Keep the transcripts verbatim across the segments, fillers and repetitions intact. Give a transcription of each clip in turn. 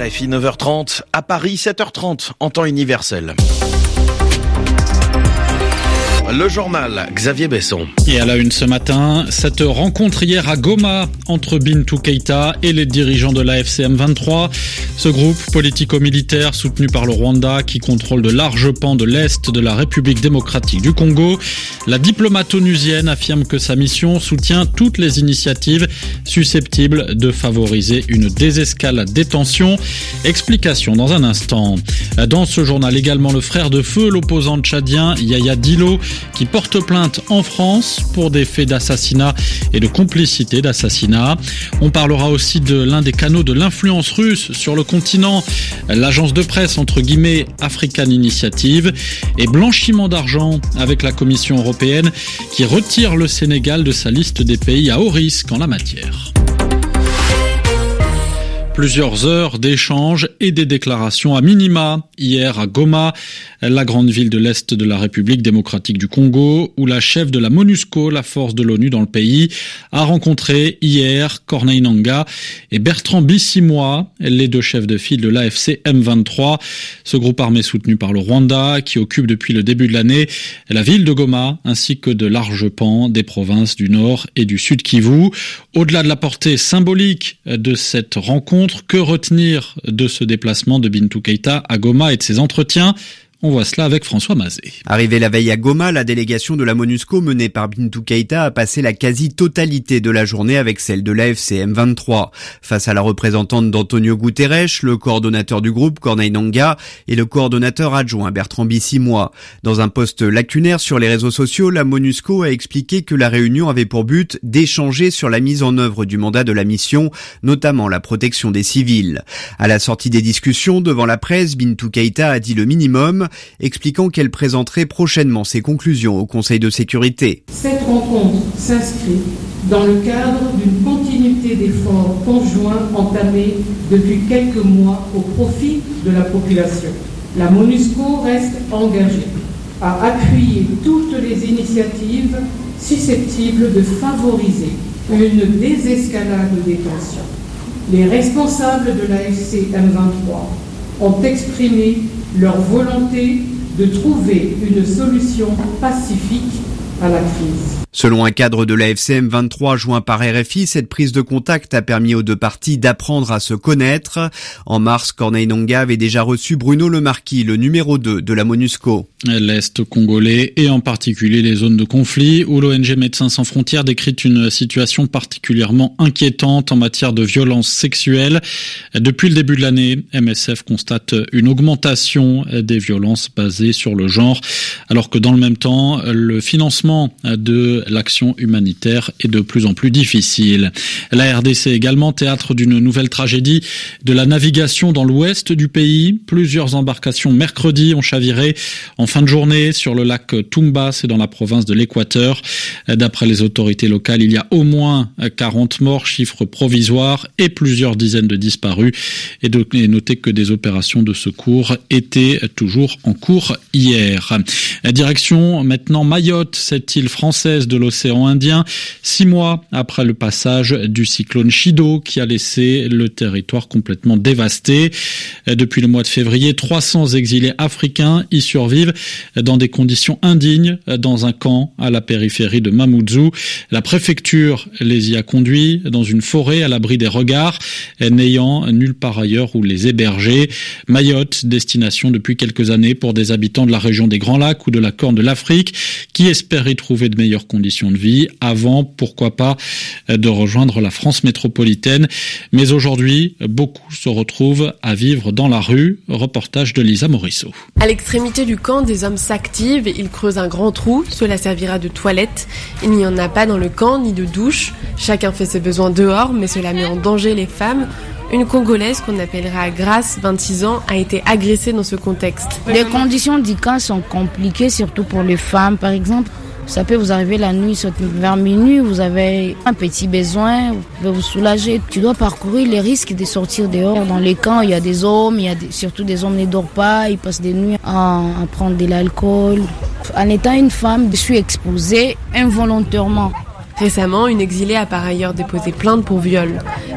R F I neuf heures trente, à Paris sept heures trente, en temps universel. Le journal, Xavier Besson. Et à la une ce matin, cette rencontre hier à Goma entre Bintou Keïta et les dirigeants de l'A F C M vingt-trois. Ce groupe politico-militaire soutenu par le Rwanda qui contrôle de larges pans de l'Est de la République démocratique du Congo. La diplomate onusienne affirme que sa mission soutient toutes les initiatives susceptibles de favoriser une désescalade des tensions. Explication dans un instant. Dans ce journal également, le frère de feu, l'opposant tchadien Yaya Dillo, qui porte plainte en France pour des faits d'assassinat et de complicité d'assassinat. On parlera aussi de l'un des canaux de l'influence russe sur le continent, l'agence de presse entre guillemets African Initiative, et blanchiment d'argent avec la Commission européenne qui retire le Sénégal de sa liste des pays à haut risque en la matière. Plusieurs heures d'échanges et des déclarations à minima hier à Goma, la grande ville de l'Est de la République démocratique du Congo, où la chef de la MONUSCO, la force de l'ONU dans le pays, a rencontré hier Corneille Nangaa et Bertrand Bisimwa, les deux chefs de file de l'A F C M vingt-trois. Ce groupe armé soutenu par le Rwanda, qui occupe depuis le début de l'année la ville de Goma, ainsi que de larges pans des provinces du Nord et du Sud Kivu. Au-delà de la portée symbolique de cette rencontre, que retenir de ce déplacement de Bintou Keïta à Goma et de ses entretiens ? On voit cela avec François Mazet. Arrivé la veille à Goma, la délégation de la MONUSCO menée par Bintou Keïta a passé la quasi-totalité de la journée avec celle de l'A F C M vingt-trois. Face à la représentante d'Antonio Guterres, le coordonnateur du groupe Corneille Nangaa et le coordonnateur adjoint Bertrand Bisimwa. Dans un post lacunaire sur les réseaux sociaux, la MONUSCO a expliqué que la réunion avait pour but d'échanger sur la mise en œuvre du mandat de la mission, notamment la protection des civils. À la sortie des discussions devant la presse, Bintou Keïta a dit le minimum, expliquant qu'elle présenterait prochainement ses conclusions au Conseil de sécurité. Cette rencontre s'inscrit dans le cadre d'une continuité d'efforts conjoints entamés depuis quelques mois au profit de la population. La MONUSCO reste engagée à appuyer toutes les initiatives susceptibles de favoriser une désescalade des tensions. Les responsables de l'A F C M vingt-trois ont exprimé leur volonté de trouver une solution pacifique à la crise. Selon un cadre de l'A F C M vingt-trois joint par R F I, cette prise de contact a permis aux deux parties d'apprendre à se connaître. En mars, Corneille Nangaa avait déjà reçu Bruno Lemarquis, le numéro deux de la MONUSCO. L'Est congolais et en particulier les zones de conflit où l'O N G Médecins sans frontières décrit une situation particulièrement inquiétante en matière de violences sexuelles. Depuis le début de l'année, M S F constate une augmentation des violences basées sur le genre, alors que dans le même temps, le financement de l'action humanitaire est de plus en plus difficile. La R D C également théâtre d'une nouvelle tragédie de la navigation dans l'ouest du pays. Plusieurs embarcations mercredi ont chaviré en fin de journée sur le lac Tumba, c'est dans la province de l'Équateur. D'après les autorités locales, il y a au moins quarante morts, chiffre provisoire, et plusieurs dizaines de disparus. Et de noter que des opérations de secours étaient toujours en cours hier. Direction maintenant Mayotte, cette île française de l'océan Indien, six mois après le passage du cyclone Chido qui a laissé le territoire complètement dévasté. Depuis le mois de février, trois cents exilés africains y survivent dans des conditions indignes dans un camp à la périphérie de Mamoudzou. La préfecture les y a conduits dans une forêt à l'abri des regards, n'ayant nulle part ailleurs où les héberger. Mayotte, destination depuis quelques années pour des habitants de la région des Grands Lacs ou de la Corne de l'Afrique qui espèrent y trouver de meilleures conditions de vie avant, pourquoi pas, de rejoindre la France métropolitaine. Mais aujourd'hui, beaucoup se retrouvent à vivre dans la rue. Reportage de Lisa Morisseau. À l'extrémité du camp, des hommes s'activent. Ils creusent un grand trou. Cela servira de toilette. Il n'y en a pas dans le camp, ni de douche. Chacun fait ses besoins dehors, mais cela met en danger les femmes. Une Congolaise qu'on appellera Grace, vingt-six ans, a été agressée dans ce contexte. Les conditions du camp sont compliquées, surtout pour les femmes, par exemple. Ça peut vous arriver la nuit, vers minuit, vous avez un petit besoin, vous pouvez vous soulager. Tu dois parcourir les risques de sortir dehors. Dans les camps, il y a des hommes, il y a des, surtout des hommes qui ne dorment pas, ils passent des nuits à, à prendre de l'alcool. En étant une femme, je suis exposée involontairement. Récemment, une exilée a par ailleurs déposé plainte pour viol.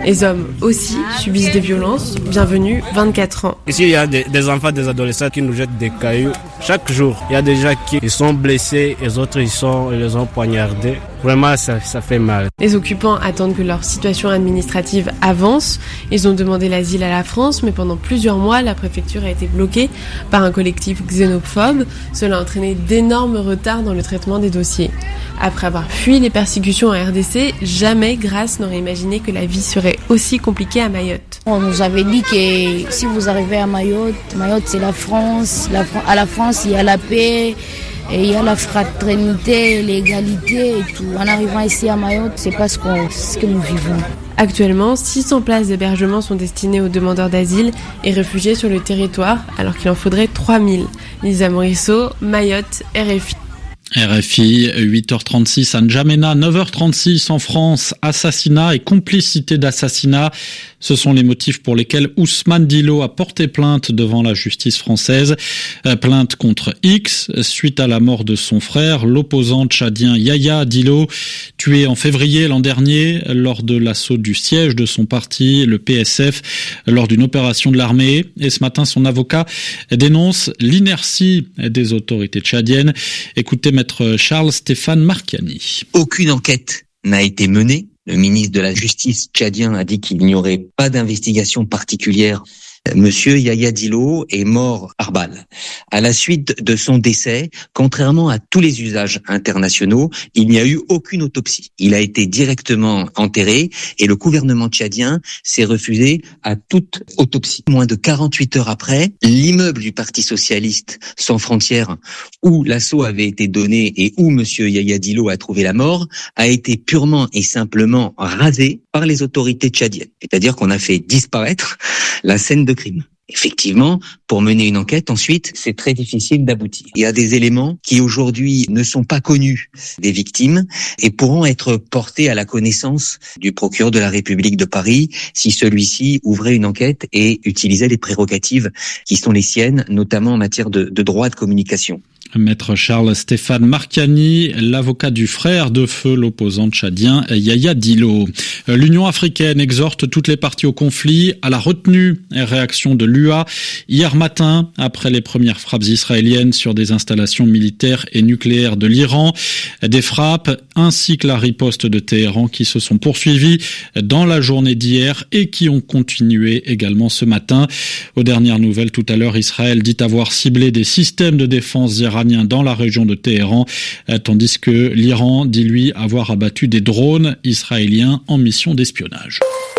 Les hommes aussi subissent des violences. Bienvenue, vingt-quatre ans. Ici, il y a des, des enfants, des adolescents qui nous jettent des cailloux. Chaque jour, il y a des gens qui ils sont blessés, les autres ils, sont, ils les ont poignardés. Vraiment, ça, ça fait mal. Les occupants attendent que leur situation administrative avance. Ils ont demandé l'asile à la France, mais pendant plusieurs mois, la préfecture a été bloquée par un collectif xénophobe. Cela a entraîné d'énormes retards dans le traitement des dossiers. Après avoir fui les persécutions en R D C, jamais Grace n'aurait imaginé que la vie serait aussi compliquée à Mayotte. On nous avait dit que si vous arrivez à Mayotte, Mayotte c'est la France, la, à la France il y a la paix, et il y a la fraternité, l'égalité et tout. En arrivant ici à Mayotte, c'est pas ce, qu'on, ce que nous vivons. Actuellement, six cents places d'hébergement sont destinées aux demandeurs d'asile et réfugiés sur le territoire, alors qu'il en faudrait trois mille. Lisa Morisseau, Mayotte, R F I. R F I, huit heures trente-six à N'Djamena, neuf heures trente-six en France, assassinat et complicité d'assassinat. Ce sont les motifs pour lesquels Ousmane Dilo a porté plainte devant la justice française. Plainte contre X, suite à la mort de son frère, l'opposant tchadien Yahya Dilo, tué en février l'an dernier lors de l'assaut du siège de son parti, le P S F, lors d'une opération de l'armée. Et ce matin, son avocat dénonce l'inertie des autorités tchadiennes. Écoutez maître Charles Stéphane Marchiani. Aucune enquête n'a été menée. Le ministre de la Justice tchadien a dit qu'il n'y aurait pas d'investigation particulière. Monsieur Yahya Dilo est mort par balle. À la suite de son décès, contrairement à tous les usages internationaux, il n'y a eu aucune autopsie. Il a été directement enterré et le gouvernement tchadien s'est refusé à toute autopsie. Moins de quarante-huit heures après, l'immeuble du Parti socialiste sans frontières où l'assaut avait été donné et où monsieur Yahya Dilo a trouvé la mort a été purement et simplement rasé par les autorités tchadiennes. C'est-à-dire qu'on a fait disparaître la scène de crime. Effectivement, pour mener une enquête, ensuite, c'est très difficile d'aboutir. Il y a des éléments qui aujourd'hui ne sont pas connus des victimes et pourront être portés à la connaissance du procureur de la République de Paris si celui-ci ouvrait une enquête et utilisait les prérogatives qui sont les siennes, notamment en matière de, de droit de communication. Maître Charles Stéphane Marchiani, l'avocat du frère de feu, l'opposant tchadien Yahya Dilo. L'Union africaine exhorte toutes les parties au conflit à la retenue. Réaction de l'U A hier matin après les premières frappes israéliennes sur des installations militaires et nucléaires de l'Iran. Des frappes ainsi que la riposte de Téhéran qui se sont poursuivies dans la journée d'hier et qui ont continué également ce matin. Aux dernières nouvelles, tout à l'heure, Israël dit avoir ciblé des systèmes de défense iraniens dans la région de Téhéran, tandis que l'Iran dit lui avoir abattu des drones israéliens en mission d'espionnage.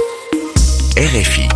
R F I.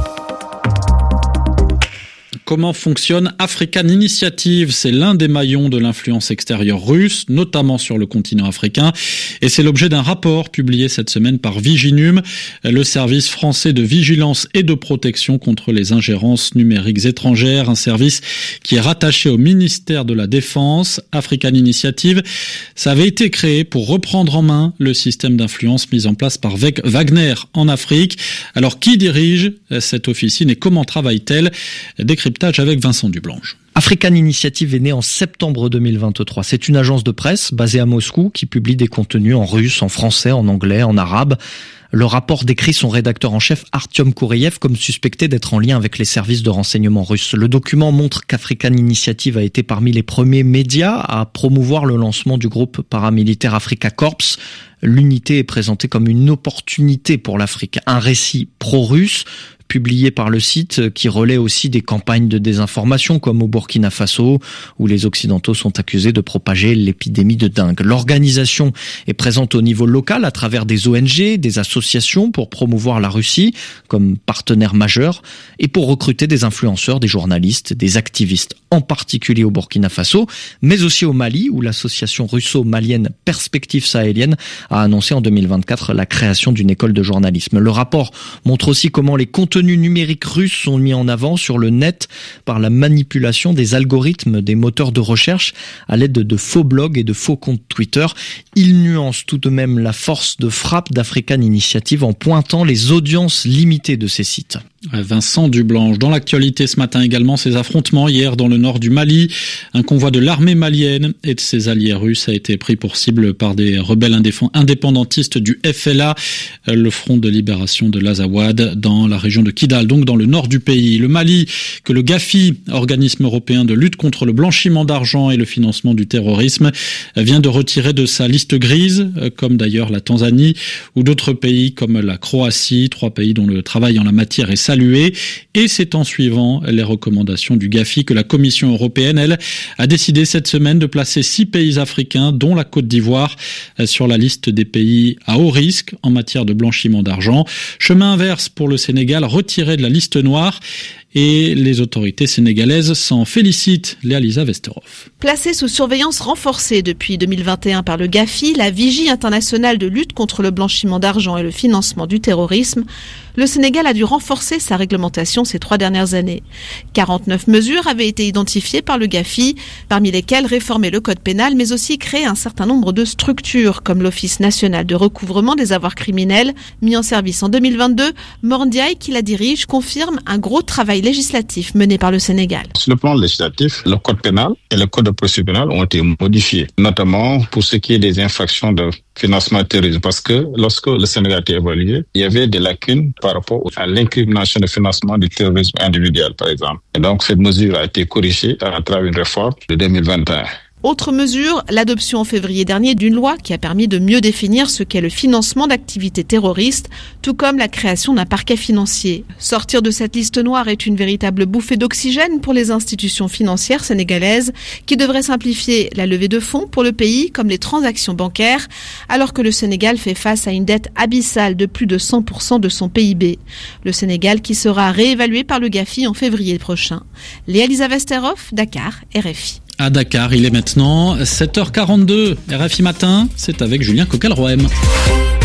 Comment fonctionne African Initiative? C'est l'un des maillons de l'influence extérieure russe, notamment sur le continent africain. Et c'est l'objet d'un rapport publié cette semaine par Viginum, le service français de vigilance et de protection contre les ingérences numériques étrangères, un service qui est rattaché au ministère de la Défense. African Initiative, ça avait été créé pour reprendre en main le système d'influence mis en place par Wagner en Afrique. Alors, qui dirige cette officine et comment travaille-t-elle? Décryptage avec Vincent Dublanche. African Initiative est née en septembre deux mille vingt-trois. C'est une agence de presse basée à Moscou qui publie des contenus en russe, en français, en anglais, en arabe. Le rapport décrit son rédacteur en chef Artyom Koureyev comme suspecté d'être en lien avec les services de renseignement russes. Le document montre qu'African Initiative a été parmi les premiers médias à promouvoir le lancement du groupe paramilitaire Africa Corps. L'unité est présentée comme une opportunité pour l'Afrique, un récit pro-russe publié par le site qui relaie aussi des campagnes de désinformation comme au Burkina Faso où les Occidentaux sont accusés de propager l'épidémie de dengue. L'organisation est présente au niveau local à travers des O N G, des associations pour promouvoir la Russie comme partenaire majeur et pour recruter des influenceurs, des journalistes, des activistes, en particulier au Burkina Faso, mais aussi au Mali où l'association russo-malienne Perspective sahélienne a annoncé en deux mille vingt-quatre la création d'une école de journalisme. Le rapport montre aussi comment les contenus numériques russes sont mis en avant sur le net par la manipulation des algorithmes des moteurs de recherche à l'aide de faux blogs et de faux comptes Twitter. Il nuance tout de même la force de frappe d'African Initiative en pointant les audiences limitées de ces sites. Vincent Dublanche. Dans l'actualité ce matin également, ces affrontements hier dans le nord du Mali. Un convoi de l'armée malienne et de ses alliés russes a été pris pour cible par des rebelles indépendantistes du F L A, le Front de libération de l'Azawad, dans la région de Kidal, donc dans le nord du pays. Le Mali, que le GAFI, organisme européen de lutte contre le blanchiment d'argent et le financement du terrorisme, vient de retirer de sa liste grise, comme d'ailleurs la Tanzanie ou d'autres pays comme la Croatie, trois pays dont le travail en la matière est salué, et c'est en suivant les recommandations du GAFI que la Commission européenne, elle, a décidé cette semaine de placer six pays africains, dont la Côte d'Ivoire, sur la liste des pays à haut risque en matière de blanchiment d'argent. Chemin inverse pour le Sénégal, retiré de la liste noire. Et les autorités sénégalaises s'en félicitent. Léa Lisa Vesterhoff. Placée sous surveillance renforcée depuis deux mille vingt et un par le GAFI, la Vigie internationale de lutte contre le blanchiment d'argent et le financement du terrorisme, le Sénégal a dû renforcer sa réglementation ces trois dernières années. quarante-neuf mesures avaient été identifiées par le GAFI, parmi lesquelles réformer le code pénal, mais aussi créer un certain nombre de structures, comme l'Office national de recouvrement des avoirs criminels, mis en service en deux mille vingt-deux. Mor Ndiaye, qui la dirige, confirme un gros travail législatif mené par le Sénégal. Sur le plan législatif, le code pénal et le code de procédure pénale ont été modifiés, notamment pour ce qui est des infractions de financement terroriste, parce que lorsque le Sénégal a été évalué, il y avait des lacunes par rapport à l'incrimination de financement du terrorisme individuel, par exemple. Et donc, cette mesure a été corrigée à travers une réforme de deux mille vingt et un. Autre mesure, l'adoption en février dernier d'une loi qui a permis de mieux définir ce qu'est le financement d'activités terroristes, tout comme la création d'un parquet financier. Sortir de cette liste noire est une véritable bouffée d'oxygène pour les institutions financières sénégalaises qui devraient simplifier la levée de fonds pour le pays comme les transactions bancaires, alors que le Sénégal fait face à une dette abyssale de plus de cent pour cent de son P I B. Le Sénégal qui sera réévalué par le GAFI en février prochain. Léa Lisa Vesterhoff, Dakar, R F I. À Dakar, il est maintenant sept heures quarante-deux. R F I Matin, c'est avec Julien Coquel-Roem.